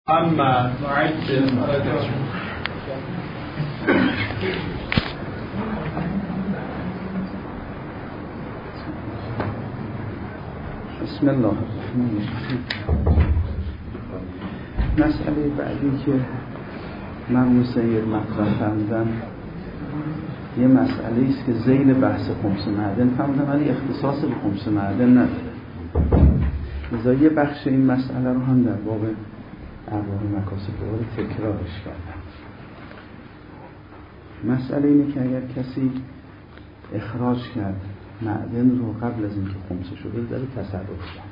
اما بسم الله الرحمن الرحیم. مسئله بعدی که مرحوم سید مطرح فرمودن یه مسئله است که ذیل بحث خمس معدن فرمودن ولی اختصاص به خمس معدن نداره. لذا یه بخش این مسئله رو هم در باب ارواح مکاسب دوباره تکرارش کردم. مسئله اینه که اگر کسی اخراج کرد معدن رو قبل از اینکه خمسه شده داره تصرف کرد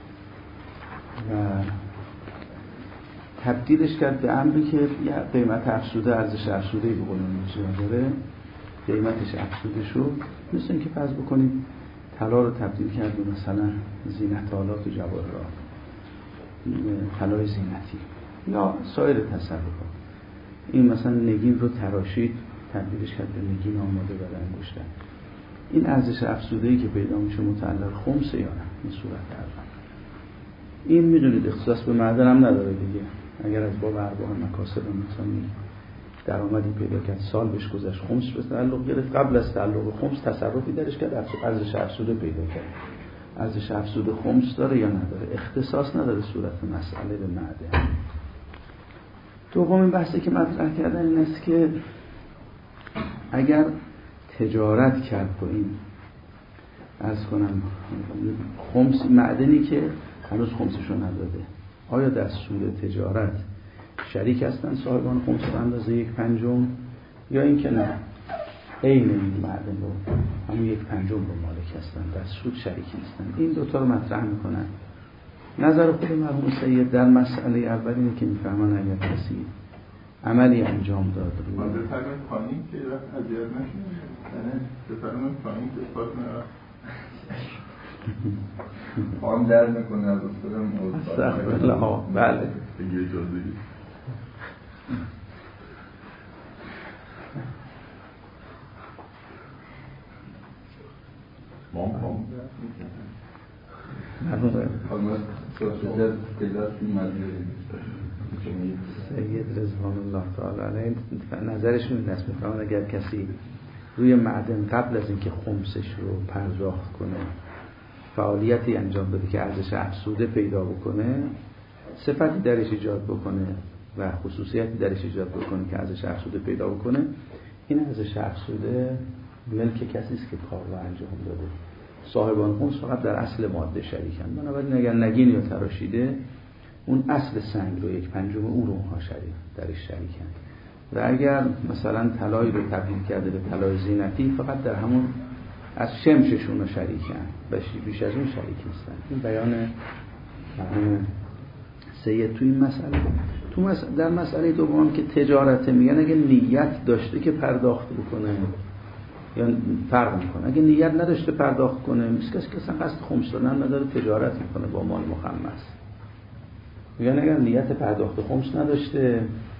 و تبدیلش کرد به امری که یه قیمت افزوده، ارزش افزوده‌ای به قول معروف داره، قیمتش افزوده شد. مثل اینکه فرض بکنید طلا رو تبدیل کرد به مثلا زینت آلات و جواهرات، طلای زینتی یا سایر تصرفات. این مثلا نگین رو تراشید تبدیلش کرد به نگین آماده برای انگشتر. این ارزش افزوده‌ای که پیدا میشه متعلق خمسه یا نه؟ این صورت اول. این میدونید اختصاص به معدن هم نداره دیگه. اگر از باب ارباح مکاسب مثلا درآمدی پیدا کرد، سال بهش گذشت، خمس به تعلق گرفت، قبل از تعلق خمس تصرفی درش کرد، ارزش افزوده پیدا کرد. ارزش افزوده خمس داره یا نداره؟ اختصاص نداره صورت مسئله به معدن. دومین بحثی که مطرح کردن این است که اگر تجارت کرد با این عرض کنم خمس معدنی که هنوز خمسشو نداده، آیا در سود تجارت شریک هستن صاحبان خمس به اندازه 1/5 یا این که نه عین این معدن رو همون 1/5 رو مالک هستن، در سود شریک نیستن؟ این دوتا رو مطرح میکنن. نظر خود مرحوم سید در مسئله اول اینه که میفهمن اگر کسی عملی انجام داد ما بفرمایید پایین که وقت اذیت نشه، بفرمایید پایین که فاطمه پام در میکنه از افتادم استغفرالله. بله دیگه اجازه پام سید رضوان الله تعالی علیه نظرشون این است، میفهمن اگر کسی روی معدن قبل از اینکه خمسش رو پرداخت کنه فعالیتی انجام بده که ارزش افزوده پیدا بکنه، صفتی درش ایجاد بکنه و خصوصیتی درش ایجاد بکنه که ارزش افزوده پیدا بکنه، این ارزش افزوده ملک کسی است که کار رو انجام داده. صاحبان خمس فقط در اصل ماده شریکن. بنابراین اگر نگین یا تراشیده اون اصل سنگ رو 1/5 اون رو اونها درش شریکن و اگر مثلا طلایی رو تبدیل کرده به طلای زینتی فقط در همون از شمششون رو شریکن، بیش از اون شریک نیستن. این بیان سید تو این مسئله. در مسئله دوم که تجارت میگن اگه نیت داشته که پرداخت بکنه یا فرق میکنه، اگه نیت نداشته پرداخت کنه، مثل کسی که اصلا قصد خمس دادن نداره تجارت میکنه با مال مخمس. میگن اگر نیت پرداخت خمس نداشته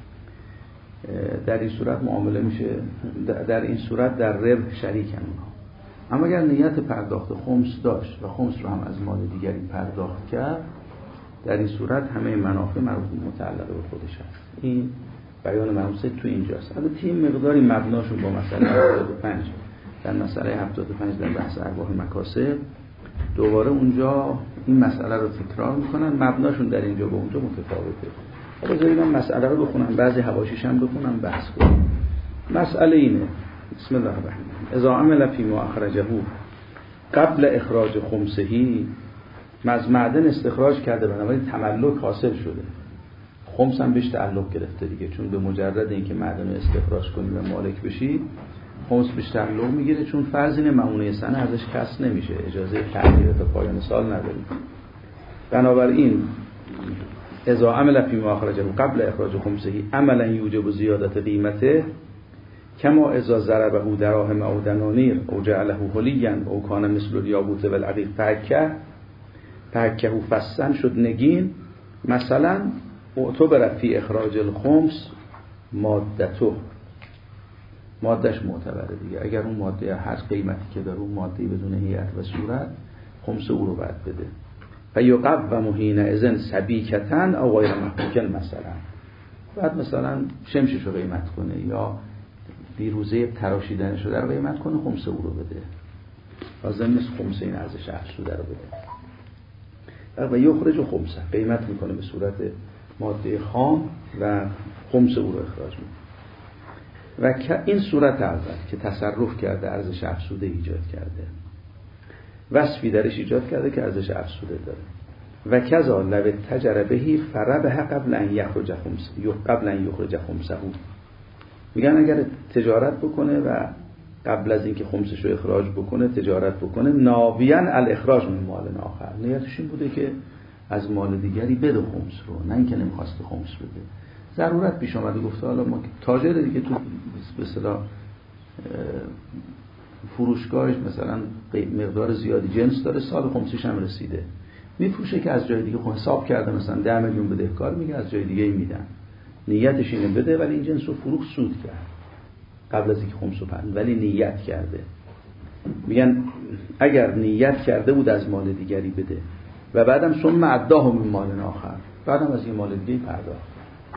در این صورت معامله میشه، در این صورت در ربح شریکن اونها. اما اگر نیت پرداخت خمس داشت و خمس رو هم از مال دیگری پرداخت کرد، در این صورت همه منافع متعلق به خودش هست. این بیان مرحوم سید تو اینجاست. البته این مقداری مبناشون با مسئله 75 در مسئله 75 در بحث ارواح مکاسب دوباره اونجا این مسئله رو تکرار میکنن، مبناشون در اینجا با اونجا متفاوته. بذارید من مسئله رو بخونم، بعضی حواشیش هم بخونم، بحث کنم. مسئله اینه، بسم الله الرحمن الرحیم. اذا عمل فی ما اخرجه قبل اخراج خمسهی، از معدن استخراج کرده بنابراین تملک حاصل شده، خمس هم بهش تعلق گرفته دیگه، چون به مجرد اینکه معدن رو استخراج کنی و مالک بشی خمس بهش تعلق میگیره، چون فرض اینه ممونه سنه ازش کسب نمیشه، اجازه تغییر تا پایان سال نداریم. بنابراین اذا عمل فی ما اخرجه قبل اخراج خمسه عملا یوجب زیادت قیمته کما اذا ضربه دراهم او دنانیر او جعله حلیا او کان مثل الیاقوت والعقیق فکه فسن شد نگین. مثلا اعتبر فی اخراج الخمس مادهش معتبره دیگه. اگر اون ماده هر قیمتی که داره اون ماده بدون هیئت و صورت خمس او رو باید بده. فیقوم حینئذ سبیکة او غیر مفکوک مثلا. بعد مثلا شمشش رو قیمت کنه یا دیروزه تراشیدنش رو در قیمت کنه، خمسه او رو بده. لازم نیست خمسه این ارزش افزوده رو بده. و یخرج خمسه قیمت میکنه به صورت ماده خام و خمسه او رو اخراج میکنه. و این صورت اول که تصرف کرده ارزش افزوده ایجاد کرده، وصفی درش ایجاد کرده که ارزش افزوده داره. و کذا لو اتجر بهی فربح قبل ان یخرج خمسه. میگن اگر تجارت بکنه و قبل از اینکه خمسش رو اخراج بکنه تجارت بکنه، ناویاً الاخراج من مال آخر، نیتش این بوده که از مال دیگری بده خمس رو، نه اینکه نمیخواسته خمس بده. ضرورت پیش اومده گفته حالا ما تاجر دیگه تو به اصطلاح فروشگاهش مثلا مقدار زیادی جنس داره، سال خمسش هم رسیده، میفروشه که از جای دیگه حساب کرده مثلا 10 میلیون بدهکار، میگه از جای دیگه میدن، نیتش اینه بده ولی این جنس رو فروخت سود کرد قبل از اینکه خمس رو پند، ولی نیت کرده. میگن اگر نیت کرده بود از مال دیگری بده و بعدم ثم اداه من مال آخر، بعدم از یه مال دیگه پرداخت،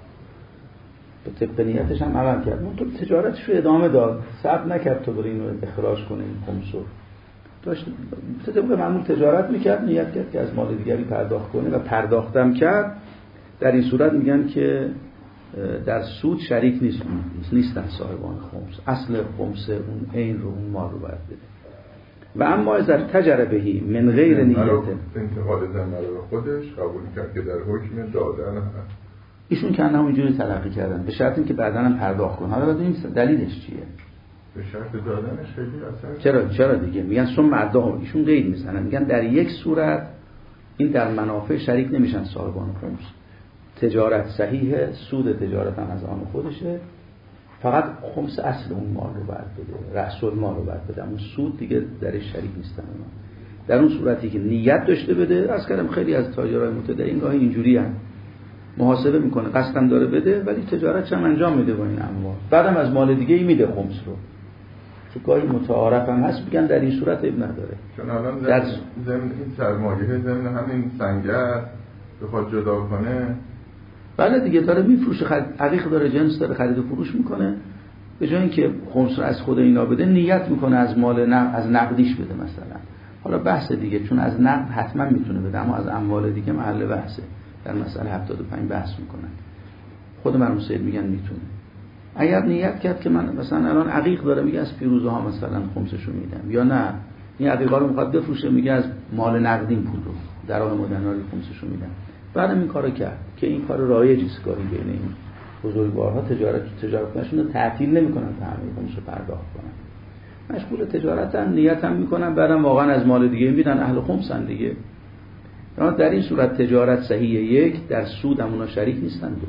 به طبق نیتش هم عمل کرد، اون تو تجارتش رو ادامه داد، صبر نکرد تو برای اینو اخراج کنه این خمسو، داشت طبق معمول تجارت میکرد، نیت کرد که از مال دیگری پرداخت کنه و پرداختم کرد. در این صورت میگن که در سود شریک نیستن صاحبان خمس، اصل خمس اون عین رو اون مال رو باید بده. و اما اذا تجر بهی من غیر نیت، انتقال ذمه رو خودش قبول کرد که در حکم دادن ایشون که همونجوری تلقی کردن به شرط اینکه بعداً هم پرداخت کنه. حالا ببینیم دلیلش چیه. به شرط دادنش خیلی اصلا چرا دیگه میگن ثم اداه، ایشون قید میزنن، میگن در یک صورت این در منافع شریک نمیشن صاحبان خمس، تجارت صحیحه، سود تجارت هم از آن خودشه، فقط خمس اصل اون مال رو باید بده، رأس المال رو باید بده، اون سود دیگه درش شریک نیستن اونا. در اون صورتی که نیت داشته بده، از کردم خیلی از تاجرای متدین گاهی اینجوری ان، محاسبه میکنه قصدم داره بده ولی تجارتش هم انجام میده با این اموال، بعدم از مال دیگه ای میده خمس رو، که گاهی متعارف هم هست، میگن در این صورت اب نداره. چون الان ضمن این سرمایه ضمن همین سنگر بخواد جدا کنه، بله دیگه داره میفروشه، عقیق داره، جنس داره، خرید و فروش میکنه، به جای اینکه خمس رو از خود اینا بده نیت میکنه از مال از نقدیش بده مثلا. حالا بحث دیگه، چون از نقد حتما میتونه بده، اما از اموال دیگه محل بحثه، در مسئله 75 بحث میکنن. خود مرحوم سید میگن میتونه. اگر نیت کرد که من مثلا الان عقیق داره، میگه از پیروزه ها مثلا خمسشو میدم، یا نه این عقیقا رو میخواد بفروشه، میگه از مال نقدین پول رو درهم دیناری خمسشو میدم، بعدم این کارو کرد که این کار رایجی است گاهی بین این بزرگوارها، تجارتشون رو تعطیل نمیکنن تا همه خمسو پرداخت کنن، مشغول تجارتن، نیتم میکنن، بعدم واقعا از مال دیگه میدن، اهل خمسن دیگه. در این صورت تجارت صحیح یک، در سود هم اونا شریک نیستن دو.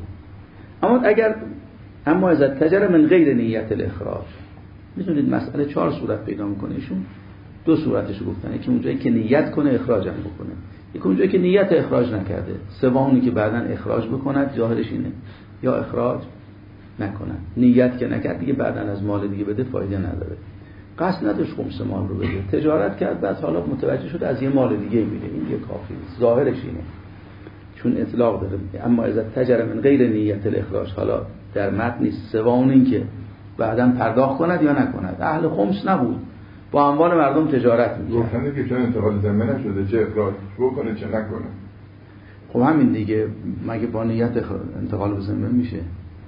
اما از تجارت من غیر نیت الاخراج، میدونید مسئله 4 صورت پیدا میکنه، ایشون 2 صورتش گفتن، یکی اونجایی که نیت کنه اخراج هم بکنه، یکی اونجایی که نیت اخراج نکرده، سومی که بعداً اخراج بکند، ظاهرش اینه یا اخراج نکنن، نیت که نکرد دیگه بعداً از مال دیگه بده فایده نداره، قصد نداشت خمس مال رو بده، تجارت کرد بعد حالا متوجه شد از یه مال دیگه میده، این یه کافی نیست، ظاهرش اینه چون اطلاق داره. اما از تجر من غیر نیت الاخراج، حالا در متن نیست، سوم این که بعداً پرداخت کند یا نکند، اهل خمس نبود، با اموال مردم تجارت می‌کرد، گفتن که چون انتقال ذمه نشده چه اخراج بکنه چه نکنه. خب همین دیگه، مگه با نیت انتقال به ذمه میشه؟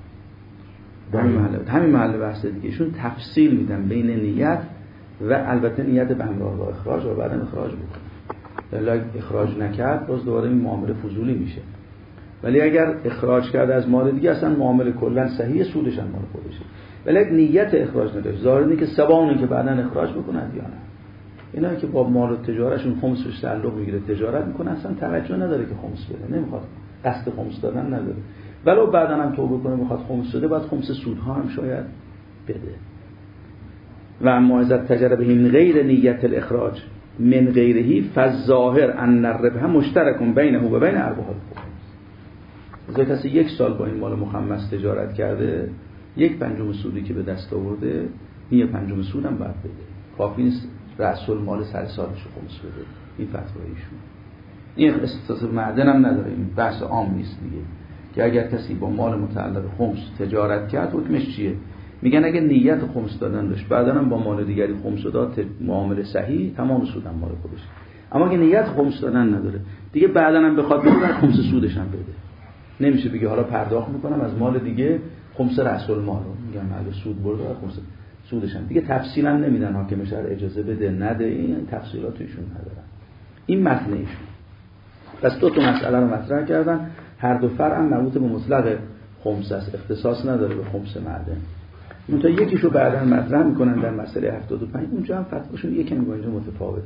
همین محل بحث دیگه، شون تفصیل میدن بین نیت و البته نیت به همراه با اخراج و بعدم اخراج بکنه. ولی اخراج نکرد باز دوباره این معامله فضولی میشه، ولی اگر اخراج کرد از مال دیگه اصلا معامله کلا صحیح، سودش هم مال خودشه، ولی نیت اخراج نداشت، ظاهر اینه که سبانی که بعداً اخراج بکنند یا نه. اینا که با مال و تجارتشون خمسش تعلق میگیره تجارت میکنه، اصلا توجه نداره که خمس بده، نمیخواد، قصد خمس دادن نداره، ولو بعداً هم توبه کنه میخواد خمس بده، بعد خمس سودها هم شاید بده. و اما از تجربه من غیر نیت الاخراج من غیرهی فالظاهر ان الربح مشترک بینه و بین ارباح الخمس. اگه کسی 1 سال با این مال مخمس تجارت کرده، 1/5 سودی که به دست آورده 1/5 سودم باید بده، کافی نیست رأس المال سر سالش رو خمس بده. این فتوای ایشون. این اختصاص معدن هم نداره، این بحث عام نیست دیگه که اگر کسی با مال متعلق خمس تجارت کرد حکمش چیه. میگن اگه نیت خمس دادن داشت بعداً هم با مال دیگری خمس داد، معامله صحیح، تمام سودم مال خودش. اما اگه نیت خمس دادن نداره دیگه بعداً هم بخواد بده بعد خمس سودش هم بده. نمیشه بگه حالا پرداخت میکنم از مال دیگه خمس رأس المال رو، میگن اگه سود برده خمس سودش هم دیگه. تفصیلا نمیدن حاکم شهر اجازه بده نده، این تفصیلات ایشون ندارن. این متن ایشون. پس دو تا مسئله رو مطرح کردن، هر دو فرع هم مربوط به مطلق خمس است، اختصاص نداره به خمس معدن. منتها یکیشو بعداً مطرح میکنن در مسئله 75، اونجا هم فتواشون یکم با اینجا متفاوته.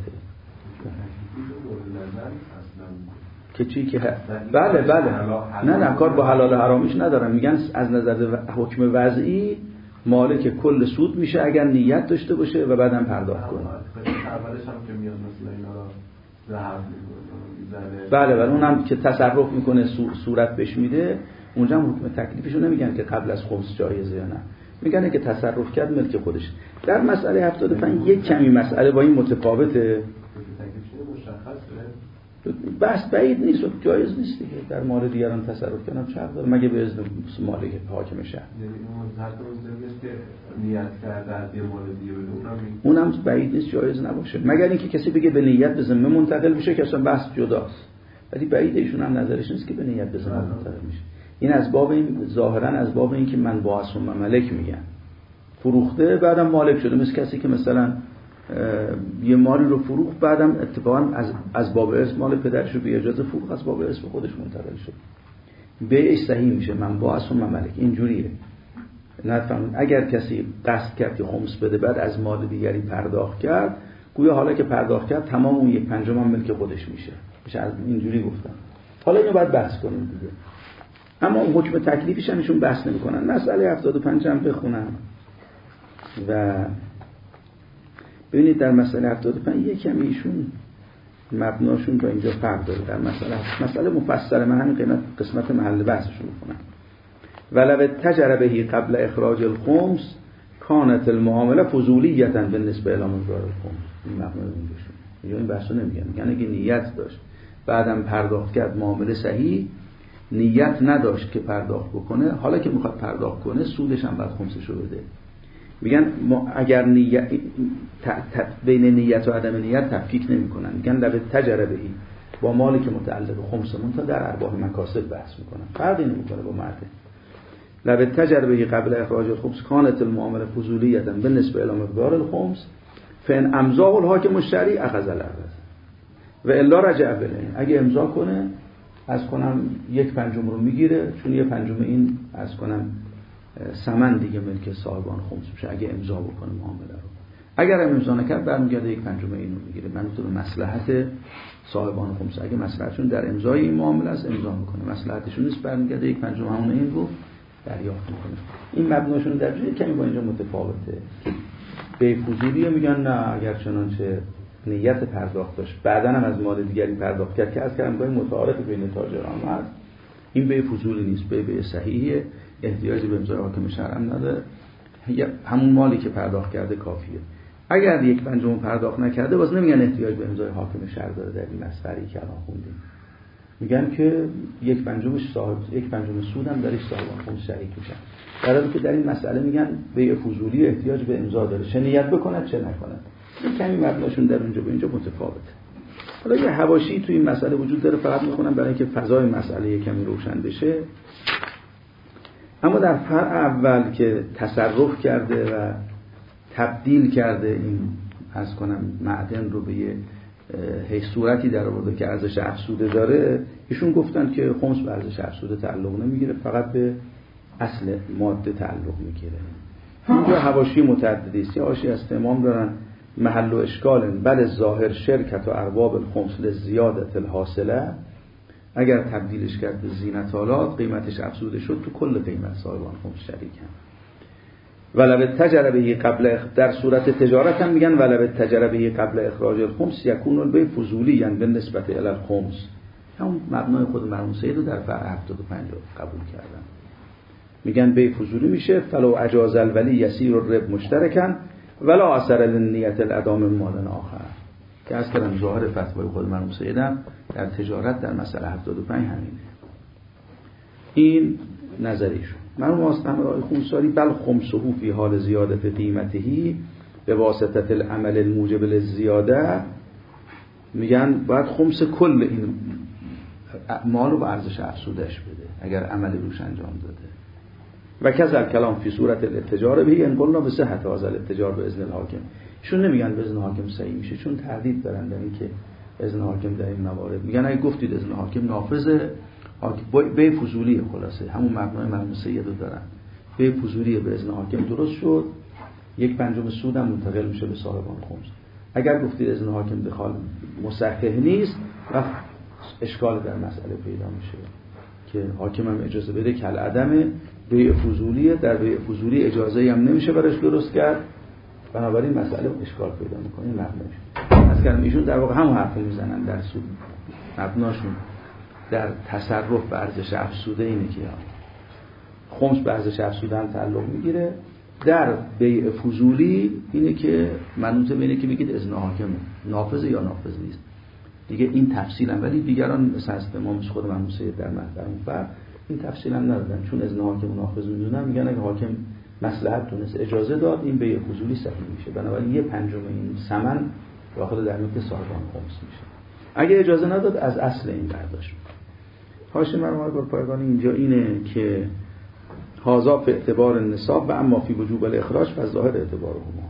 که چی که بله نه کار با حلال حرامیش ندارن. میگن از نظر حکم وضعی مالک کل سود میشه اگر نیت داشته باشه و بعدم پرداخت کنه. اولش هم که میاد مثلا اینا رو ذهب میکنه، بله اونم که تصرف میکنه صورت بهش میده، اونجا هم حکم تکلیفشو نمیگن که قبل از خمس جایزه یا نه، میگن که تصرف کرد ملک خودش. در مسئله 75 یک کمی مسئله با این متفاوته، بحث بعید نیست و جایز نیست دیگه. در مال دیگران تصرف کردن چرا داره مگه به اذن مالک حاکم شهر. یعنی اون که نیت کرده از یه مال دیگه بده اونم بعید نیست جایز نباشه، مگر اینکه کسی بگه به نیت به ذمه منتقل بشه که اصلا بحث جداست. ولی بعید ایشون هم نظرش نیست که به نیت به ذمه منتقل میشه. این از باب این ظاهرا از باب این که من باعث و مملک میگن فروخته بعدم مالک شده، مثل کسی که مثلا یه مالی رو فروخت بعدم اتفاقا از باب ارث مال پدرش رو به اجازه فروخت، از باب ارث به خودش منتقل شد، بیعش صحیح میشه، من باعث و مملک. اینجوریه. نفهمون اگر کسی قصد کرد که خمس بده بعد از مال دیگری پرداخت کرد، گویا حالا که پرداخت کرد تمام اون 1/5 هم ملک خودش میشه. از اینجوری گفتم. حالا اینو باید بحث کنیم دیگه. اما اون حکم تکلیفش هم ایشون بحث نمی‌کنن. مسئله 75 هم بخونم و ببینید در مسئله 75 یکم ایشون مبناشون با اینجا فرق داره. در مسئله مفصل من همین قسمت محل بحثشون می‌کنم. ولو تجربه قبل اخراج الخمس كانت المعامله فضولیه بالنسبه الی مقدار الخمس. این مبنا اینجاشون. اینجا این بحثو نمیگن. میگن اگه نیت داشت بعدم پرداخت کرد معامله صحیح، نیت نداشت که پرداخت بکنه، حالا که میخواد پرداخت کنه سودش هم باید خمسشو بده. میگن اگر نیت بین نیت و عدم نیت تفکیک نمیکنن، میگن لو تجربه‌ای با مالی که متعلق خمس تا در ارباح مکاسب بحث میکنن، فرقی نمیکنه با معدن. لو تجربه‌ای قبل اخراج الخمس كانت المعامله فضولیه بالنسبه الی مقدار الخمس فان امضاء الحاکم الشرعی اخذ العوض و الا رجع بله. اگه امضا کنه از کنم 1/5 رو میگیره، چون 1/5 این از کنم ثمن دیگه ملک صاحبان خمس میشه اگه امضا بکنه معامله رو. اگر امضا نکرد برمیگرده 1/5 اینو میگیره. منوط به مصلحت صاحبان خمس. اگه مصلحتشون در امضای این معامله است امضا میکنه، مصلحتشون نیست برمیگرده 1/5 همون این رو دریافت میکنه. این مبناشون در جای کمی با اینجا متفاوته. به فضولی میگن نه اگر چنانچه نیت پرداخت داشت بعداً هم از مال دیگری پرداخت کرد که از کلمه‌های متعارف بین تاجران هست، این به فضولی نیست، به صحیحه، احتیاجی به امضای حاکم شهر هم نداره، همون مالی که پرداخت کرده کافیه. اگر 1/5 پرداخت نکرده باز نمیگن احتیاج به امضای حاکم شهر داره. در این مسئله که الان خوندیم میگن که 1/5 صاحب 1/5 سود هم درش صاحبان خمس شریک میشن، در حالی که در این مسئله میگن به فضولی احتیاج به امضا داره، چه نیت بکنه چه نکنه. این کمی مبناشون در اونجا به اینجا متفاوته. حالا یه حواشی تو این مسئله وجود داره، فقط میخونم برای اینکه فضای مسئله کمی روشن بشه. اما در فرع اول که تصرف کرده و تبدیل کرده این از کنم معدن رو به یه صورتی در آورده که ارزش افزوده داره، ایشون گفتن که خمس به ارزش افزوده تعلق نمیگیره، فقط به اصل ماده تعلق میگیره. اینجا حواشی متعددی است. یه حاشیه از امام دارن محل و اشکال بل ظاهر شرکت و ارباب الخمس لزیادت الحاصله، اگر تبدیلش کرد به زینت‌آلات قیمتش افزوده شد تو کل قیمت صاحبان خمس شریکن. ولو تجربه قبل در صورت تجارت هم میگن ولو تجربه قبل اخراج الخمس یکون البیع فضولی، یعنی به نسبت الی الخمس. همون مبنای خود مرحوم سید رو در فرع 75 قبول کردن. میگن بیع فضولی میشه فلو اجاز الولی یسیر الرب مشترکن ولا اثر للنیت الادام مال آخر. که از کردم ظاهر فتوای خود مرحوم سیدم در تجارت در مسئله 75 همینه. این نظریشون. مرحوم آقای خونساری بل خمسه فی حال زیادت قیمتهی به واسطه العمل الموجب للزیاده، میگن باید خمس کل این مال رو به ارزش افزودش بده اگر عمل روش انجام داده. و کذا کلام فی صورت الاتجار به ان قلنا به صحت هذا الاتجار به اذن الحاکم. ایشون نمیگن به اذن حاکم صحیح میشه، چون تردید دارن در این که اذن حاکم در این موارد، میگن اگه گفتید اذن حاکم نافذه، به فضولی، خلاصه همون مبنای مرحوم سید رو دارن، به فضولی به اذن حاکم درست شد، 1/5 سود هم منتقل میشه به صاحبان خمس. اگر گفتید اذن حاکم دخال مصحح نیست و اشکال در مسئله پیدا میشه که حاکم هم اجازه بده کل عدمه، بیع فضولیه، در بیع فضولی اجازه‌ای هم نمیشه براش درست کرد، بنابراین مسئله اشکال پیدا میکنه. این مبناش از کردم ایشون در واقع همون حرفو میزنن در سود، مبناشون در تصرف به ارزش افزوده اینه که خمس به ارزش افزوده هم تعلق میگیره، در بیع فضولی اینه که منوط به اینه که بگید اذن حاکم نافذ یا نافذ نیست دیگه. این تفصیل هم، ولی دیگران مثل امام خود مرحوم سید در مطلب این تفصیل هم ندادن، چون اذن حاکم نافذ میدونن، میگن اگه حاکم مصلحت دونست اجازه داد این بیع فضولی صحیح میشه، بنابراین 1/5 این ثمن داخل در ملک صاحبان خمس میشه. اگه اجازه نداد از اصل این برداشت. حاشیه مرحوم پایگانی اینجا اینه که هذا فی اعتبار النصاب و اما فی وجوب الاخراج فظاهر اعتبارهما.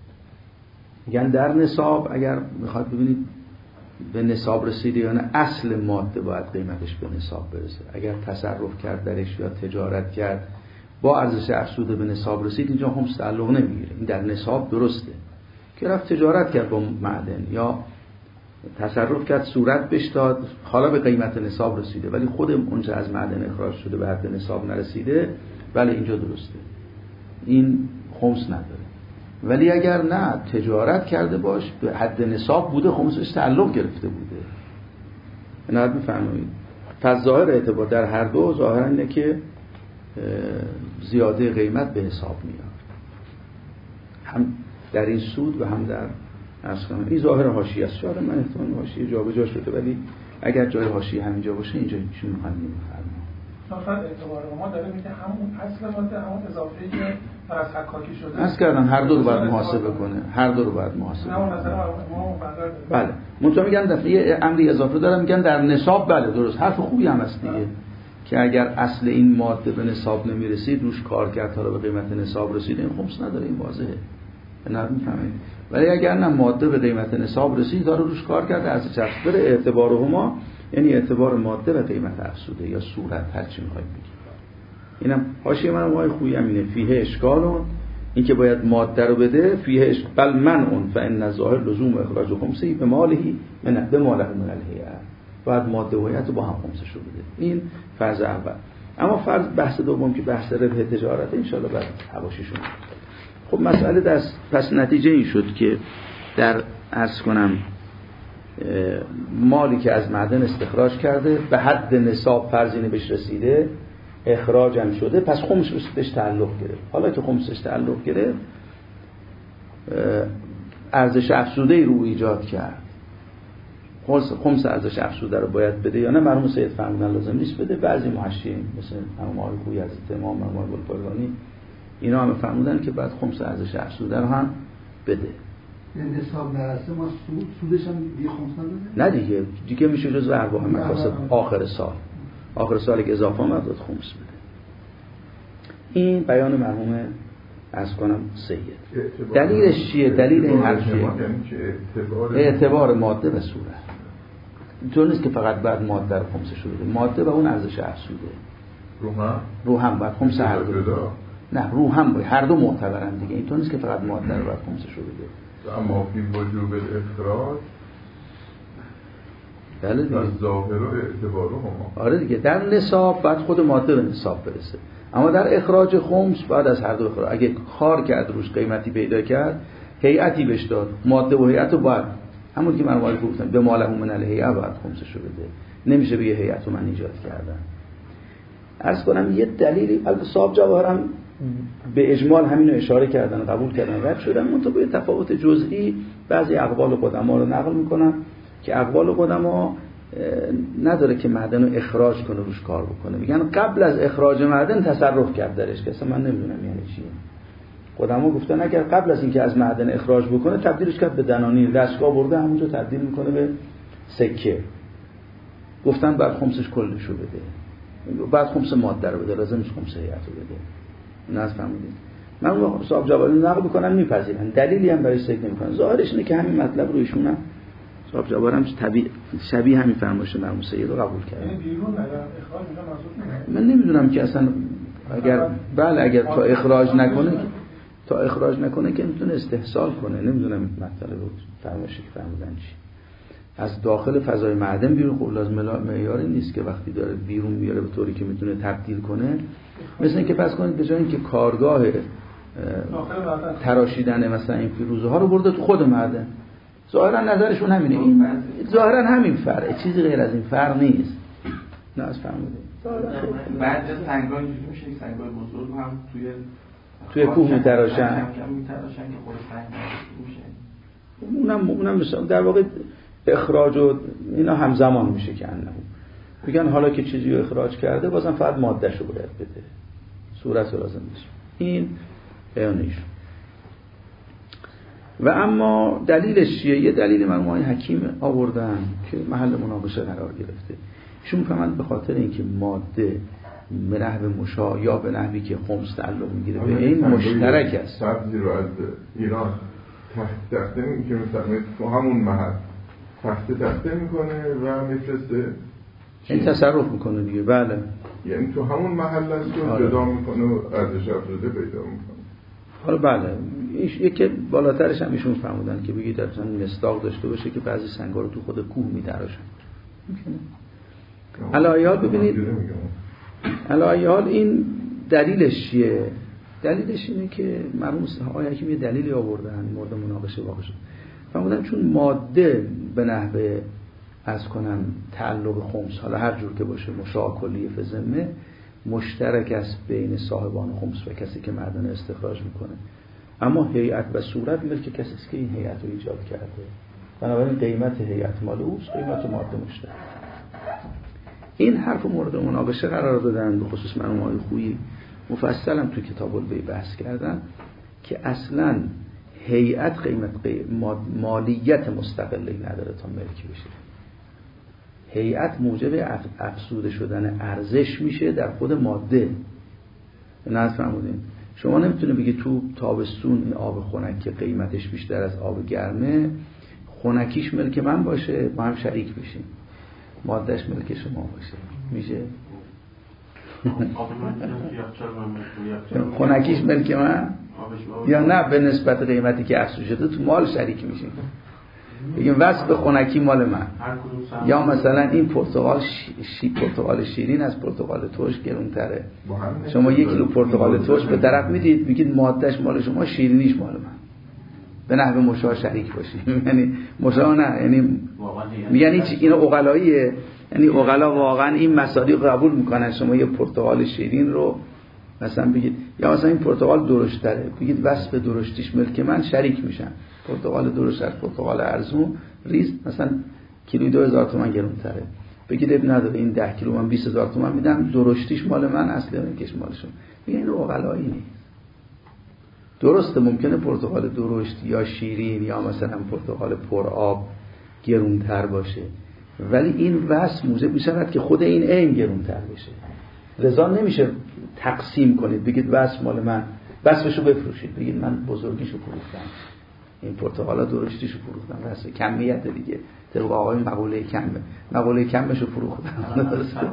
میگن در نصاب اگر میخواد ببینید به نصاب رسیده یا نه، اصل ماده باید قیمتش به نصاب برسه. اگر تصرف کرد درش یا تجارت کرد با ارزش افزوده به نصاب رسید، اینجا خمس تعلق نمیگیره، این در نصاب درسته. که رفت تجارت کرد با معدن یا تصرف کرد صورت بهش داد، حالا به قیمت نصاب رسیده ولی خود اونجا از معدن اخراج شده به حد نصاب نرسیده، ولی اینجا درسته، این خمس نداره. ولی اگر نه تجارت کرده باش به حد نصاب بوده، خمسش تعلق گرفته بوده. اینو میفهمید. فظاهر اعتبار در هر دو ظاهرا اینه که زیاده قیمت به حساب میاد، هم در این سود و هم در اصلا. این ظاهر حاشیه است، شاید من احتمال حاشیه جابجا شده، ولی اگر جای حاشیه همینجا باشه اینجا چی میخوام نمیفهمم. فقط اعتبار ما داره میگه همون اصل ماده، همون اضافه‌ای که از حکاکی شده. از کردن هر دو رو باید محاسبه کنه، هر دو رو باید محاسبه کنه. بله. منتها میگن دفعه امری اضافه دارن، میگن در نصاب. بله درست، حرف خوبی هم هست دیگه، که اگر اصل این ماده به نصاب نمیرسید، روش کار کرد تا به قیمت نصاب رسید، این خمس نداره، این واضحه. نه میفهمید. ولی اگر نه ماده به قیمت نصاب رسید، داره روش کار کرده، از چفبر اعتبارهما، یعنی اعتبار ماده و قیمت افزوده یا صورت، هر چی میخواید بگید. اینم حاشیه من مای خوبی همینه، فیه اشکالون، این که باید ماده رو بده، فیه بل منعون فان الظاهر لزوم اخراج خمسی به مالهی من به ماله من الهیه، باید ماده و هیئت رو با هم خمسش رو بده. این فرض اول. اما فرض بحث دوم که بحث ربح تجارت، ان شاءالله بعد حواشیشون. خب مسئله پس نتیجه این شد که در عرض کنم مالی که از معدن استخراج کرده به حد نصاب فرضینه بهش رسیده، اخراجم شده، پس خمسش بهش تعلق گرفت. حالا که خمسش تعلق گرفت، ارزش افزوده رو ایجاد کرد. خمس ارزش افزوده رو باید بده یا نه؟ مرحوم سید فرمودن لازم نیست بده. بعضی محشیین مثل مرحوم آقای خویی از امام مرحوم گلپایگانی اینا هم فرمودن که بعد خمس ارزش افزوده رو هم بده. یعنی حساب نرسه ما سودش هم دیگه خمس نداده؟ نه دیگه میشه جزو ارباح مکاسب آخر سال که اضافه آمد داد خمس بده. این بیان مرحوم از کنم سید. دلیلش چیه؟ دلیل این حرف چیه؟ اعتبار ماده و صورت. اینطور نیست که فقط بعد ماده رو خمسه شده، ماده و اون ارزش افزوده. رو هم باید خمس هر دو. نه رو هم باید هر دو معتبرن دیگه. اینطور نیست که فقط ماده رو باید خمسه شده. اما فی وجوب الاخراج بله دیگه. از ظاهر و اعتبار هم. آره دیگه، در نصاب باید خود ماده به نصاب برسه، اما در اخراج خمس بعد از هر دو اخراج. اگه کار کرد روش قیمتی پیدا کرد، هیئتی بهش داد، ماده و هیئت رو باید همون که من مالی گفتم به ماله من الهیئه باید خمسش رو بده. نمیشه به هیئت رو من ایجاد کردم. عرض کنم یه دلیلی البته صاحب جواهر هم به اجمال همین رو اشاره کردن، قبول کردن، رد شدن، منتها با تفاوت جزئی بعضی اقوال قدما رو نقل میکنم که اقوال قدما نداره که معدن رو اخراج کنه روش کار بکنه. میگن قبل از اخراج معدن تصرف کرد درش، که اصلا من نمیدونم یعنی چیه. قدما گفتن اگر قبل از اینکه از معدن اخراج بکنه تبدیلش کرد به دنانیر، دستگاه برده همونجا تبدیل میکنه به سکه. گفتن بعد خمسش کلش رو بده، بعد خمس ماده رو بده، لازمش خمس هیئت رو بده. نه فهمیدید؟ من صاحب جوابی نقل میکنن میپذیرن، دلیلی هم برای ذکر نمیکنن. ظاهرش اینه که همین مطلب رو ایشون هم صاحب جواب هم شبیه همین فرمایش مرحوم سید رو قبول کردن. یعنی بیرون نگم اخراج میگم منظور من نمیدونم که اصلا اگر تا اخراج نکنه که میتونه استحصال کنه. نمیدونم مطلب رو فرمایشی که فرمودن چی. از داخل فضای معدن بیرون خب لازم معیاری نیست که وقتی داره بیرون میاره به طوری که میتونه تبدیل کنه. مثل اینکه پس کنید به جای اینکه کارگاه تراشیدن مثلا این فیروزه ها رو برده تو خود معدن. ظاهرا نظرشون همینه. این ظاهرا همین فرق، چیزی غیر از این فرق نیست. نه از فرموده بعد از سنگ‌ها اینجوری میشه، سنگ‌های بزرگ هم توی کوه میتراشن که خود سنگ میشه. اونم مثلا در واقع اخراج و اینا همزمان میشه که انه میگن حالا که چیزی رو اخراج کرده بازم فقط ماده‌شو رو باید بده، صورت لازم میشه. این بیانش. و اما دلیلش چیه؟ یه دلیل مرحوم حکیم آوردن که محل مناقشه قرار گرفته. ایشون میفهمند به خاطر اینکه ماده به نحو مشا یا به نحوی که خمس تعلق میگیره به این مشترک است. سبزی رو از ایران تخته میکنه، مثلا تو همون محل تخته میکنه و میفرسته، این تصرف میکنه دیگه. بله یعنی تو همون محل است که جدا میکنه و ارزش افزوده پیدا میکنه. حالا بله یکی بالاترش هم ایشون فرمودن که بگید اصلا مصداق داشته باشه که بعضی سنگا رو تو خود کوه می‌دراشن. علایال ببینید، علایال این دلیلش چیه؟ دلیلش اینه که مرحوم آقای حکیم یه دلیلی آوردن مورد مناقشه واقع شد. فرمودن چون ماده به نحوه از کنم تعلق خمس، حالا هر جور که باشه، مشاع کلیه فزمه مشترک است بین صاحبان خمس و کسی که معدن استخراج میکنه، اما هیئت و صورت ملک کسی است که این هیئت رو ایجاد کرده، بنابراین قیمت هیئت مال اوست، قیمت ماده مشترک. این حرف مورد مناقشه قرار دادن، به خصوص مرحوم آقای خویی مفصلا تو کتاب البیع بحث کردن که اصلا هیئت قیمت مالیت مستقلی نداره تا ملکی بشه. هیئت موجب افزوده شدن ارزش میشه در خود ماده. نه فرمودین شما نمیتونه بگی تو تابستون این آب خنک که قیمتش بیشتر از آب گرمه خنکیش ملک من باشه، ما هم شریک میشیم، مادهش ملک شما باشه، میشه؟ خنکیش ملک من یا نه به نسبت قیمتی که افزوده شده تو مال شریک میشیم. بگیم وصف خنکی مال من، یا مثلا این پرتقال شیرین از پرتقال ترش گرونتره. شما 1 کیلو پرتقال ترش به طرف میدید میگید مادهش مال شما، شیرینیش مال من، به نحو مشاع شریک باشید. یعنی مشاع نه، یعنی میگن این عقلاییه، یعنی عقلا واقعا این مصادیق قبول میکنن. شما یه پرتقال شیرین رو مثلا بگید، یا مثلا این پرتقال درشتره، بگید وصف درشتیش ملک من، شریک میشن. پرتقال درشت از پرتقال ارزون ریز مثلا کیلویی 2000 تومان گرونتره، بگید اب نداره این 10 کیلو من 20000 تومان میدم، درشتیش مال من، اصل ملکش مال شما. میگن این عقلایی نیست. درسته ممکنه پرتقال درشت یا شیرین یا مثلا پرتقال پرآب گرونتر باشه، ولی این وصف موجب میشود که خود این عین گرونتر بشه. لذا نمیشه تقسیم کنید بگید وصف مال من، وصفشو بفروشید، بگید من بزرگیشو فروختم، این پرتقالا درشتیشو فروختم، واسه کمیت دیگه طبق آقای مقوله کمشو فروختم.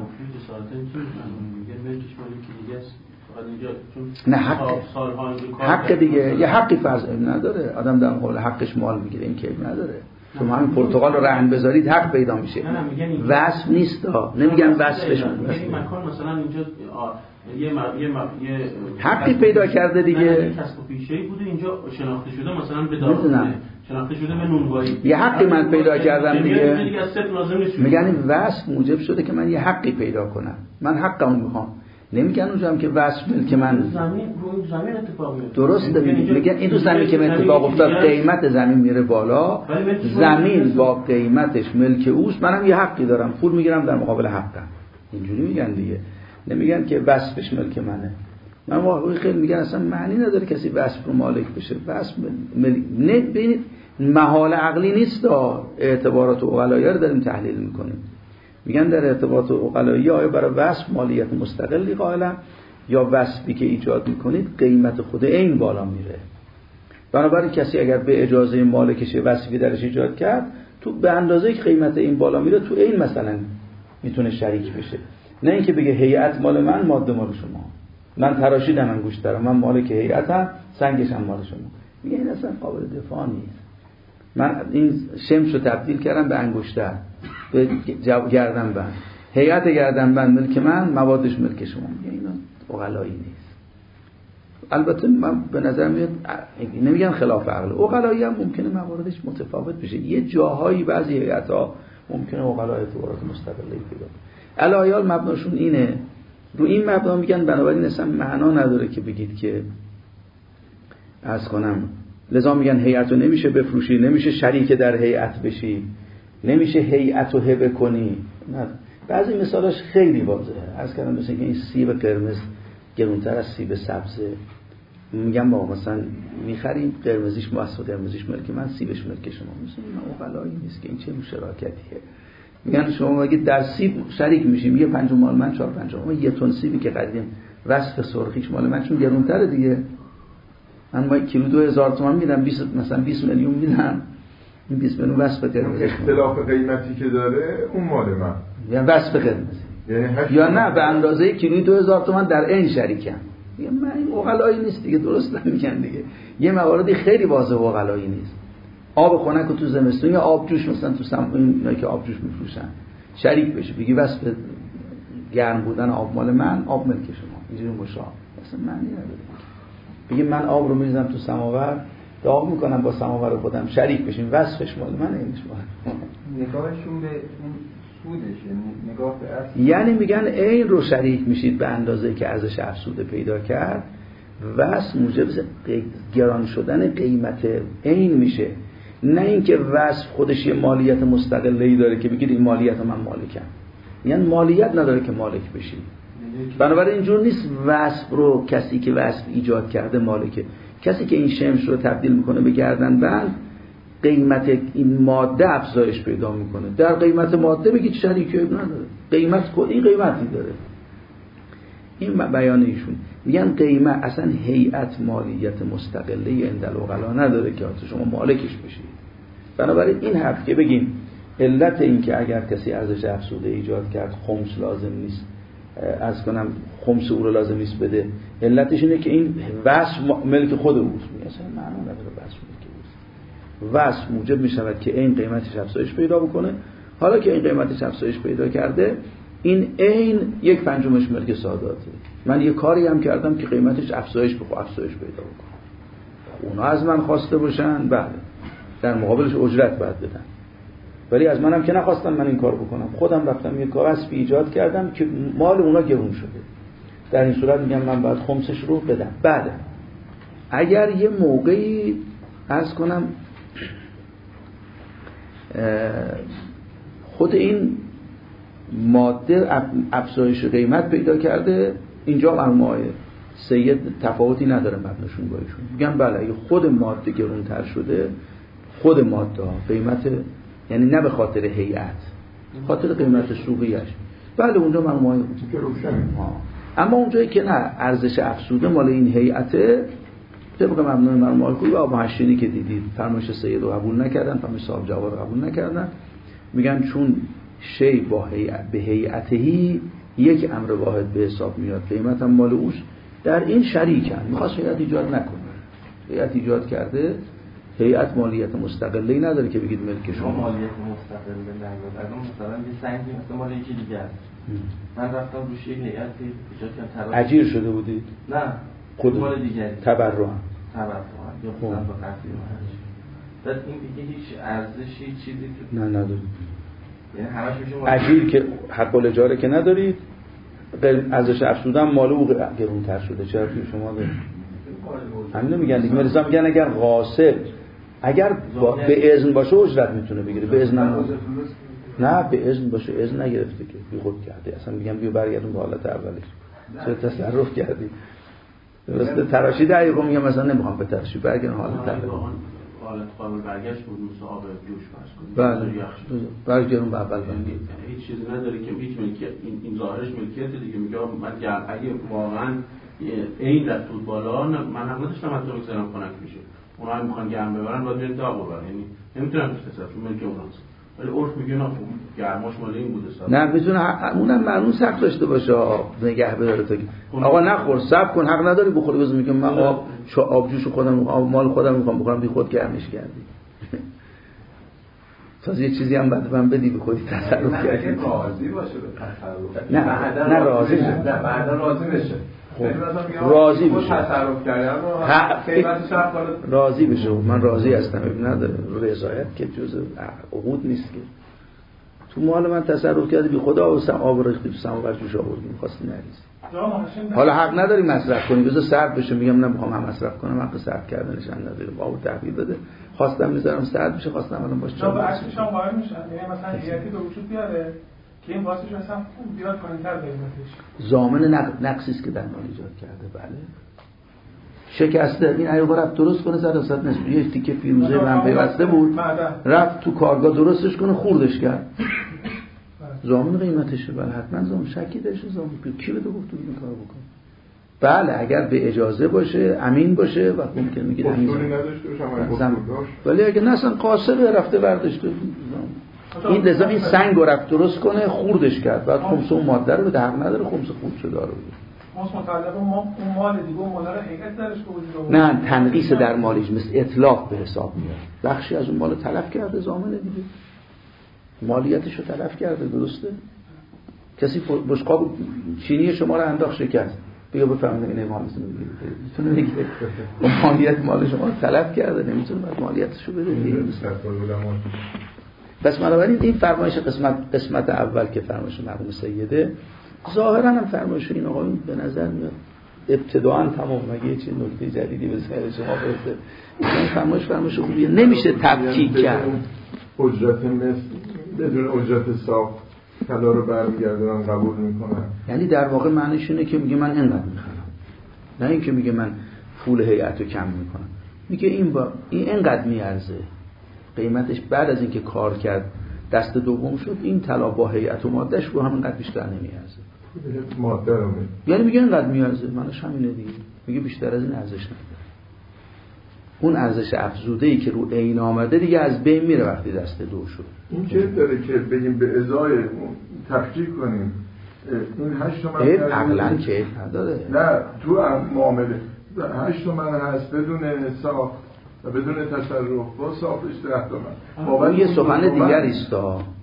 نه حق دیگه، یه حقی فرض نداره آدم در مقابل حقش مال میگیره، این که نداره. شما همین پرتقال رو رهن بذارید حق پیدا میشه. وصف نیست ها، نمیگن وصفش. یعنی مکان مثلا اینجا یه حقی پیدا کرده دیگه، کسب و پیشه‌ای بوده اینجا شناخته شده، مثلا به داخل شناخته شده به نونوایی، یه حقی من پیدا کردم دیگه. میگن این وصف موجب شده که من یه حقی پیدا کنم، من حقمو میخوام. نمیگن اونجا هم که وصف ملک من زمین اتفاق میفته. درسته، میگن این تو زمین که اتفاق افتاد قیمت زمین میره بالا، زمین با قیمتش ملک اوست، منم یه حقی دارم، پول میگیرم در مقابل حقم. اینجوری میگن دیگه، نمیگن که وصفش ملک منه. من واقعا خیلی میگن اصلا معنی نداره کسی وصف رو مالک بشه. وصف نه، ببینید محال عقلی نیست. اعتبارات عقلایی رو داریم تحلیل میکنیم. میگن در ارتباط عقلایی آیا برای وصف مالیت مستقلی قائلن یا وصفی که ایجاد میکنید قیمت خود این بالا میره. بنابراین کسی اگر به اجازه مالکش وصفی درش ایجاد کرد، تو به اندازه‌ای که قیمت این بالا میره تو این مثلا میتونه شریک بشه. نه اینکه بگه هیئت مال من، ماده مال شما، من تراشیدم انگشترم، من مالک هیئتم، سنگش هم مال شما. میگه این اصلا قابل دفاع نیست. من این شمش رو تبدیل کردم به انگشتر، به گردنبند. هیئت گردنبند ملک من، موادش ملک شما. میگه اینا عقلایی نیست. البته من به نظر میاد نمیگم خلاف عقل، عقلایی هم ممکنه مواردش متفاوت بشه. یه جاهایی بعضی هیئت‌ها ممکنه عقلا اعتبارات مستقلی پیدا کنه. علایال مبناشون اینه. رو این مبنا میگن بنابراین اصلا معنا نداره که بگید که عرض کنم، لذا میگن هیئت رو نمیشه بفروشی، نمیشه شریک در هیئت بشی، نمیشه هیئت رو هبه کنی. نه. بعضی مثالاش خیلی واضحه. عرض کردم مثلا که این سیب قرمز گرونتر از سیب سبزه، میگم با مثلا میخریم قرمزیش مؤسسه قرمزیش ملک من، سیبش ملک شما. مثلا این عقلایی نیست که این چه شراکتیه. میگن شما اگه در سیب شریک میشیم، یه پنجم مال من، 4/5 یه تن سیبی که خریدیم وصف سرخیش مال من، چون گرونتره دیگه. من با کیلو 2000 تومان میدم، مثلا 20 میلیون میدم، این 20 میلیون وصف قرمز. اختلاف قیمتی که داره اون مال من، یعنی وصف قرمز، یا نه به اندازه کیلو 2000 تومان در این شریکم. میگم من این عقلایی نیست دیگه. درست نمیگن دیگه. یه مواردی خیلی واضحه عقلایی نیست. آب خنک رو تو زمستون یا آب جوش مثلا تو اینا که آب جوش میفروشن شریک بشه، بگی واسه گرم بودن آب مال من، آب ملک شما، اینجوری مشابه اصلا معنی نداره. بگی من آب رو میریزم تو سماور، داغ میکنم با سماور خودم، شریک بشیم، وصفش مال من، اینش مال. نگاهشون به این سودشه، نگاه به اصل. یعنی میگن این رو شریک میشید به اندازه‌ای که ارزش افزوده پیدا کرد، وصف موجب گران شدن قیمت این میشه. نه اینکه وصف خودش یه مالیت مستقلی داره که بگید این مالیت من مالکم. یعنی مالیت نداره که مالک بشی. بنابراین اینجور نیست وصف رو کسی که وصف ایجاد کرده مالکه. کسی که این شمش رو تبدیل میکنه به گردنبند، قیمت این ماده افزایش پیدا میکنه. در قیمت ماده بگید شریکی نداره، قیمت این قیمتی داره. این بیان ایشون. میگن قیمت اصلا هیئت مالیت مستقلی عند العقلا نداره که شما مالکش بشید. بنابراین این حرف که بگیم علت این که اگر کسی ارزش افزوده ایجاد کرد خمس لازم نیست، از کنم خمس او رو لازم نیست بده، علتش اینه که این وصف ملک خود اوست. میگه اصلا معنا نداره وصف ملک اوست. وصف موجب میشود که این قیمتش افزایش پیدا بکنه. حالا که این قیمتش افزایش پیدا کرده، این 1/5 ملک ساداته. من یه کاری هم کردم که قیمتش افزایش پیدا بکنه. اونا از من خواسته باشن، بله، در مقابلش اجرت باید بدن. ولی از منم که نخواستم من این کار بکنم، خودم رفتم یه وصفی ایجاد کردم که مال اونا گرون شده. در این صورت میگم من باید خمسش رو بدم. بعد اگر یه موقعی عرض کنم خود این ماده افزایش قیمت پیدا کرده، اینجا مرموهای سید تفاوتی نداره مبناشون با ایشون. میگم بله، اگه خود ماده گرونتر شده، خود ماده قیمت، یعنی نه به خاطر هیئت، خاطر قیمت سوقیش، بله اونجا مرموهای اما اونجایی که نه ارزش افزوده مال این هیئته، طبق مبنای مرموهای کوی و آبهشتینی که دیدید فرمایش سید رو قبول نکردن، فرمایش صاحب جواد رو قبول نکردن. میگن چون شی به هیئتهی یک امر واحد به حساب میاد، قیمت هم مال اوست، در این شریکن. میخواست هیئت ایجاد نکنه، هیئت ایجاد کرده، هیئت مالیت مستقلی نداره که بگید ملک شما. مالیت مستقلی نداره. الان مثلا یه سنگی مثلا مال یکی دیگه است، من رفتم روش یک هیئت ایجاد کردم. اجیر شده بودید؟ نه، خود مال دیگه تبرع یا خودم با قصدی بعد این دیگه هیچ ارزشی چیزی نه نداره. یعنی همش میشه اجیر که حق الاجاره که ندارید، ارزش افزوده هم مال او گرونتر شده. چرا که شما همین میگن دیگه. مثلا میگن اگر غاصب اگر به اذن باشه اجرت میتونه بگیره، به اذن نه به اذن باشه، اذن نگرفته که بی خود کرده. اصلا میگم بیا برگردون به حالت اولیش، چرا تصرف کردی؟ درسته تراشیده ایقا میگم مثلا نمیخوام به تراشید برگردون حالت اولی. حالت قابل برگشت بود مثل آب جوش فرض کنید. بله برگردون به اول. هیچ چیزی نداره که هیچ ملکیت این ظاهرش ملکیت دیگه. میگم من اگه واقعا این رفت بود بالا من حق نداشتم حتی بگذارم خنک میشه. اونا هم میخوان گرم ببرن باید برن داغ ببرن، یعنی نمیتونم تصرف ملک اوناست. ولی عرف میگه نه گرماش مال این بوده صاحب. نه میتونه اونم معنون سخت داشته باشه نگه بداره تا آقا نخور صبر کن حق نداری بخوری. بزن میگم من آبجوشو خودم مال خودم میخوام بخورم، بی خود گرمش کردی. تازه یه چیزی هم بعد من بدی به خودی تصرف کردی. نه راضی باشه به تصرف. نه راضی نه بعدا راضی بشه. راضی بشه. تصرف کردم قیمتش هم راضی بشه. من راضی هستم. نداره رضایت که جزء عقود نیست که. تو مال من تصرف کردی بی خدا آب ریختی تو سماور جوش آوردی می‌خواستی نریزی. حالا حق نداری مصرف کنی، بذار سرد بشه. میگم نمیخوام هم مصرف کنم، حق سرد کردنش ندارم. آب تحویل بده. خواستم میذارم سرد بشه، خواستم الان باشه چا بعدش هم قائل میشن. یعنی مثلا هیئتی به وجود بیاره که این واسش اصلا خوب بیاد پایین‌تر قیمتش. ضامن نقصی است که در مال ایجاد کرده. بله شکسته این ایوب رفت درست کنه زد وسط نصف یه تیکه فیروزه من پیوسته بود رفت تو کارگاه درستش کنه خوردش کرد. ضامن قیمتشه. بله حتما ضامن شکی داشته. ضامن کی بده گفت این کارو بکن. بله اگر به اجازه باشه امین باشه و ممکن میگه امین ولی اگه نه اصلا قاصر رفته برداشته این لذا این سنگ رو رفت درست کنه خوردش کرد بعد خمس اون ماده رو به حق نداره خمس خورد شده رو مطلب اون مال دیگه اون مال رو هیئت درش بود. نه تنقیص در مالیش مثل اطلاق به حساب میاد. بخشی از اون مال تلف کرده ضامنه دیگه. مالیتش رو تلف کرده. درسته؟ کسی بشقاب چینی شما رو انداخت شکست بگو بفهمید اینه مالتون میگیره. میتونه بگه مالیت مال شما رو تلف کرده نمیتونه بعد مالیتش رو بده. پس بنابراین این فرمایش قسمت اول که فرمایش مرحوم سیده ظاهرا هم فرمایش این آقایون به نظر میاد ابتداءً تمام مگه یه چیز نکته جدیدی به ذهن شما برسه. این فرمایش خوبیه نمیشه تفکیک کرد. اجرت مثل بدون اجرت ساخت طلا رو برمیگردونن قبول میکنن. یعنی در واقع معنیش اینه که میگه من اینقدر میخرم نه اینکه میگه من پول هیئت رو کم میکنم. میگه این اینقدر میارزه قیمتش بعد از اینکه کار کرد دست دوم شد این طلا با هیئت و مادهش رو همینقدر بیشتر نمیارزه. ماده رو یعنی میگه اینقدر میارزه منش همینه دیگه. میگه بیشتر از این ارزش نداره. اون ارزش افزوده‌ای که رو عین آمده دیگه از بین میره وقتی دست دو شد. این چه داره که بگیم به ازای تفکیک کنیم این 8 تومن عقلاً که نداره. نه تو معامله 8 تومن هست بدون ساخت و بدون تصرف با ساختش 10 تومن. اون یه سخن دیگری است.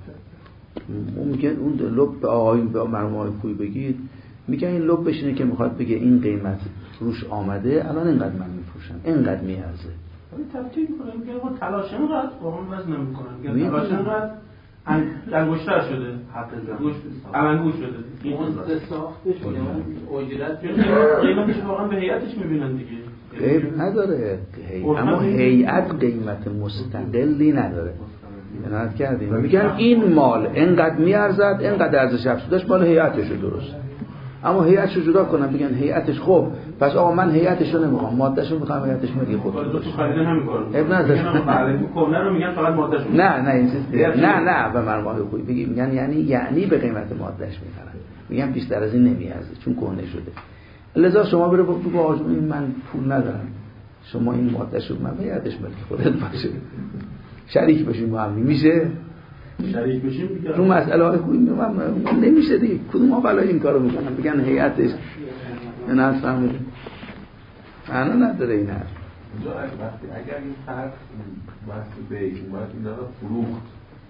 اون میگه اون لب به آقایون به مرحوم پوی بگید میگه این لب بشینه که میخواد بگه این قیمت روش آمده الان اینقدر من میفروشم اینقدر میارزه. ولی تفکیک میکنه میگه آقا تلاش اینقدر واقعا وزن نمیکنن. میگه تلاش اینقدر انگشتر شده حتی انگوش شده. این ساختش اجرت قیمتش واقعا به هیئتش میبینن دیگه. غیر نداره. اما هیئت قیمت مستقلی نداره. عنایت کردیم میگن این مال اینقدر میارزد اینقدر ارزش افزودهش مال هیئتشه. درست اما هیئتشو جدا کنن بگن هیئتش خوب پس آقا من هیئتشو نمیخوام مادهشو میخوام هیئتش میگه خود تو خریدن همین اب نداره. بعد کونه رو میگن فقط مادهشو نه این چیز نه به مرمای خوبی بگی میگن یعنی به قیمت مادهش میخرن میگن بیشتر از این نمیارزه چون کهنه شده. لذا شما برو بگو آقا من پول ندارم شما این مادهشو من هیئتش ملک خودت باشه شریک بشیم با هم میشه شریک بشیم دیگه تو مسئله های خوبی من نمیشه دیگه کدوم ها بلای این کارو میکنن بگن هیئتش نه اصلا میده معنا نداره این حرف. اگر این فرق واسه به این واسه اینا رو فروخت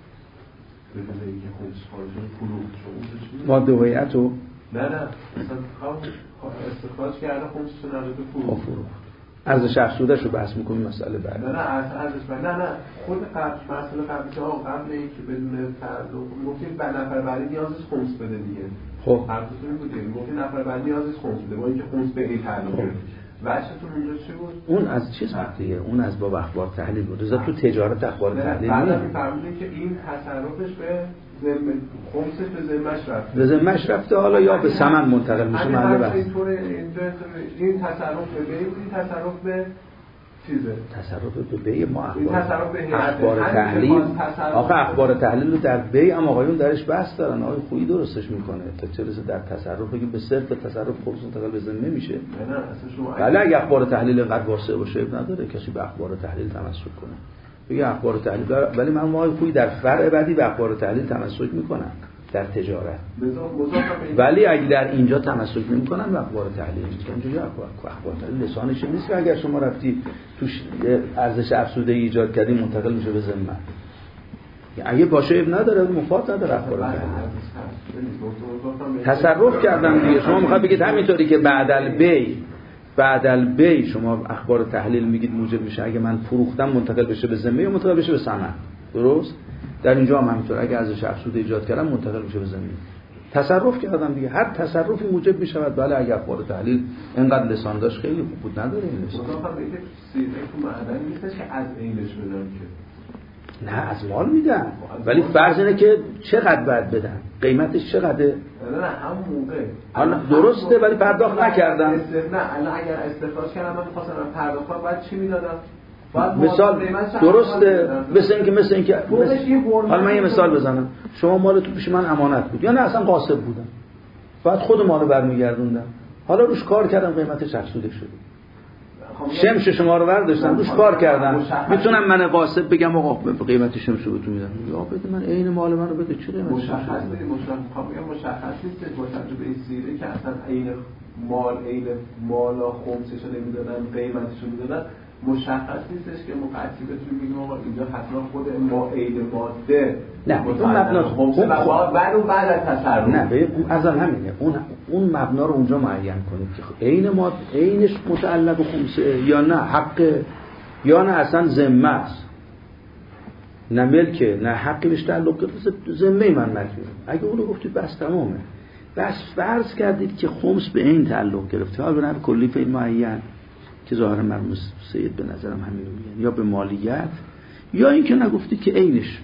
بدون اینکه خودش خارجون فروخت شما ماده هیئتو نه مثلا استخراج کرده خودش رو نداده فروخت ارزش افزوده‌اش رو بحث می‌کنیم مسئله بعد. نه ارزش نه خود مسئله قبلی که قبل اینکه بدون تعلق گفتیم به نفر بعدی نیازش خمس بده دیگه. خب حرفتون بودیم گفتین نفر بعد نیاز خمس بوده با اینکه خمس به این تعلق گرفت. وجهتون اونجا چی بود؟ اون از چیز بود دیگه، اون از باب اخبار تحلیل بود. رضا تو تجارت اخبار تحلیل بعدا می‌فرمودین که این تصرفش به خمسش به ذمه‌اش رفته. به ذمه‌اش رفته، حالا یا به ثمن منتقل میشه محل بحث. این تصرف به بی بود، این تصرف به چیزه. تصرف به بی ما اخبار تحلیل. آخه اخبار تحلیل رو در بی هم آقایون درش بحث دارن. آقای خویی درستش میکنه تا چه رسه در تصرف که به صرف تصرف خمس منتقل به ذمه میشه. نه اصلا شما ولی اگه اخبار تحلیل اینقدر واسع باشه نداره کسی به اخبار تحلیل تمسک کنه. بگه اخبار تحلیل ولی من آقای خویی در فرع بعدی به اخبار تحلیل تمسک میکنن در تجارت. ولی اگه در اینجا تمسک نمی‌کنن به اخبار تحلیل نیست. اینجا اخبار تحلیل لسانش نیست که اگر شما رفتی توش ارزش افزوده ایجاد کردی منتقل میشه به ذمه. اگه باشه اب نداره مفاد نداره اخبار تحلیل. تصرف کردن دیگه. شما میخواد بگید همینطوری که بعد البی شما اخبار تحلیل میگید موجب میشه اگه من فروختم منتقل بشه به ذمه یا منتقل بشه به ثمن. درست؟ در اینجا هم همینطور اگه ارزش افزوده ایجاد کردم منتقل میشه به زمین. تصرف کردم دیگه. هر تصرفی موجب میشود. بله اگه اخبار تحلیل اینقدر لسان داشت خیلی خوب بود نداره این لسان. مضافم به سیده تو معدن نیستش که از اینش بدن که نه از مال میدن ولی فرض اینه که چقدر باید بدن قیمتش چقدره. نه همون موقع حالا درسته ولی پرداخت نکردم. نه الان اگر استخراج کردم من می‌خواستم پرداخت کنم بعد چی میدادم؟ مثال درسته مثل اینکه حالا من یه مثال بزنم. شما مال تو پیش من امانت بود یا نه اصلا قاصد بودم بعد خود مالو برمیگردوندم حالا روش کار کردم قیمتش افزوده شده شمش شما رو برداشتم روش کار کردم میتونم من قاصد بگم آقا قیمت شمش رو بهتون میدم یا بده من عین مال منو بده چه قیمتش مشخص نیست با تجربه سیره که اصلا عین مالا خمسش رو نمیدادن قیمتش رو میدادن مشخص نیستش که مقطعی بتونیم بگیم آقا اینجا حتما خود ما عین ماده نه اون مبنا بعد از تصرف نه اصلا همینه اون مبنا رو اونجا معین کنید که عین ما عینش متعلق به خمسه یا نه حق یا نه اصلا ذمه است نه ملکه نه حقی بهش تعلق گرفته ذمه من ملکه اگه اون رو گفتید بس تمامه بس فرض کردید که خمس به این تعلق گرفته حالا به نحو کلی فعل معین که ظاهرا مرموز سید به نظرم همین رو میگن یا به مالیت یا این که نگفتید که عینش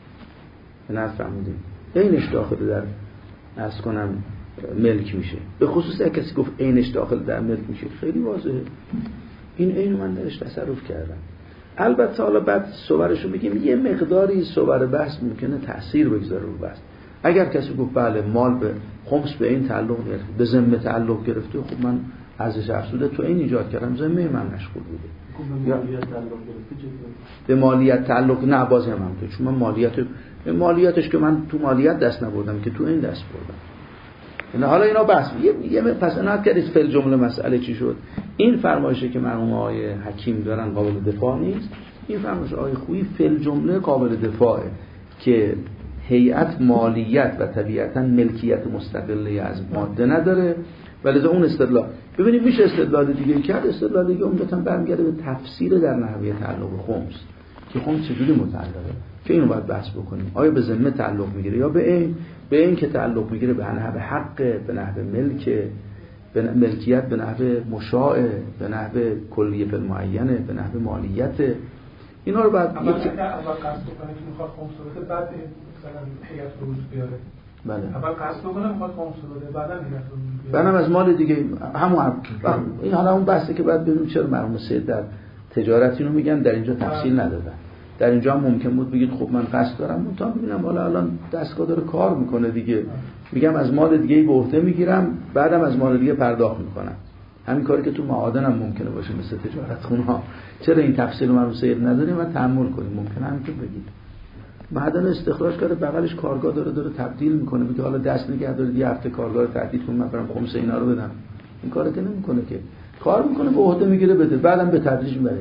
نه فهمیدیم عینش داخل در عرض کنم ملک میشه به خصوص اگه کسی گفت عینش داخل در ملک میشه خیلی واضحه این عین من درش تصرف کردم البته حالا بعد صورش رو میگیم یه مقداری صور بحث ممکنه تأثیر بگذاره رو بحث اگر کسی گفت بله مال به خمس به این تعلق گرفته به ذمه تعلق گرفته خب من ارزش افزوده تو این ایجاد کردم ذمه من مشغول بوده به مالیت تعلق گرفته به مالیت تعلق نه بازی هم همونطور چون من مالیاتش که من تو مالیت دست نبردم که تو این دست بردم نه حالا اینا بحث یه پس عنایت کردید فعل جمله مسئله چی شد این فرمایشه که مرحوم آقای حکیم دارن قابل دفاع نیست این فرمایش آقای خویی فعل جمله قابل دفاعه که هیئت مالیت و طبیعتاً ملکیت مستقله از ماده نداره ولی اون استدلال ببینید میشه استدلال دیگه کرد استدلال دیگه عمدتاً برمیگرده به تفسیر در نحوه تعلق خمس که خمس چجوری متعلقه که اینو باید بحث بکنیم آیا به ذمه تعلق میگیره یا به این که تعلق میگیره به نحو حق به نحو ملک به ملکیت به نحو مشاع به نحو کلیه فی المعینه به نحو مالیت اینا رو بعد اول قصد بکنه که میخواد خمس بده بعد مثلا هیئت رو وجود بیاره بله اول قصد بکنه میخواد خمس بده بعدا هیئت رو وجود بیاره بعدم از مال دیگه همون این حالا اون بحثی که بعد ببینیم چرا مرحوم سید در تجارت اینو میگن در اینجا تفصیل ندادن در اینجا هم ممکن بود بگید خب من قصد دارم تا ببینم حالا الان دستگاه داره کار میکنه دیگه میگم از مال دیگه به عهده میگیرم بعدم از مال دیگه پرداخت میکنم همین کاری که تو معادن هم ممکنه باشه مثل تجارت خونها چرا این تفصیل رو مرحوم سید نداریم و تأمل کنیم ممکنه همینطور بگید معدن استخراج کرده بغلش کارگاه داره تبدیل میکنه میگه حالا دست نگه دارید یه هفته کارگاه رو تعطیل کنم من برم خمس اینا رو بدم این کارو که نمیکنه که کار میکنه به عهده میگیره بده بعدم به تدریج میبره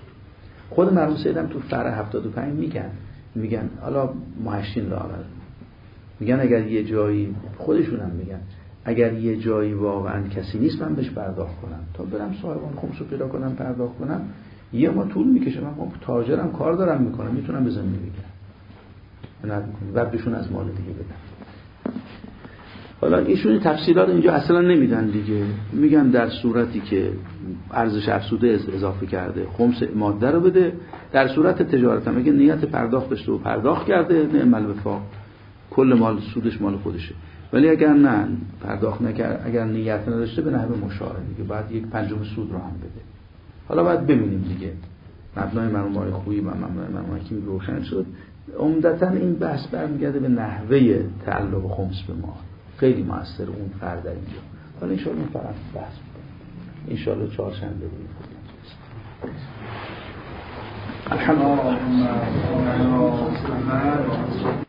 خود مرحوم سید هم تو فرع 75 میگن حالا محشین لاغر میگن اگر یه جایی خودشون هم میگن اگر یه جایی واقعا کسی نیست من بهش پرداخت کنم تا برم صاحبان خمس رو پیدا کنم پرداخت کنم یه ما طول میکشه من تاجرم کار دارم میکنم میتونم بزنم میگیرم بعد بهشون از مال دیگه بدم حالا ایشون تفصیلات اینجا اصلا نمیدن دیگه، میگن در صورتی که ارزش افزوده اضافه کرده خمس ماده رو بده، در صورت تجارت هم اگه نیت پرداخت داشته و پرداخت کرده نعم الوفاق، کل مال سودش مال خودشه. ولی اگر نه پرداخت نکرد، اگر نیت نداشته به نحو مشاره دیگه باید 1/5 سود رو هم بده. حالا باید ببینیم دیگه مبنای مرحوم خویی و مبنای مرحوم حکیمی روشن شد. عمدتاً این بحث برمیگرده به نحوه تعلق خمس به مال، خیلی موثر اون فرد در اینجا. حالا ان شاء الله این فرق بحث می‌کنیم ان شاء الله چهارشنبه بود. الحمدلله.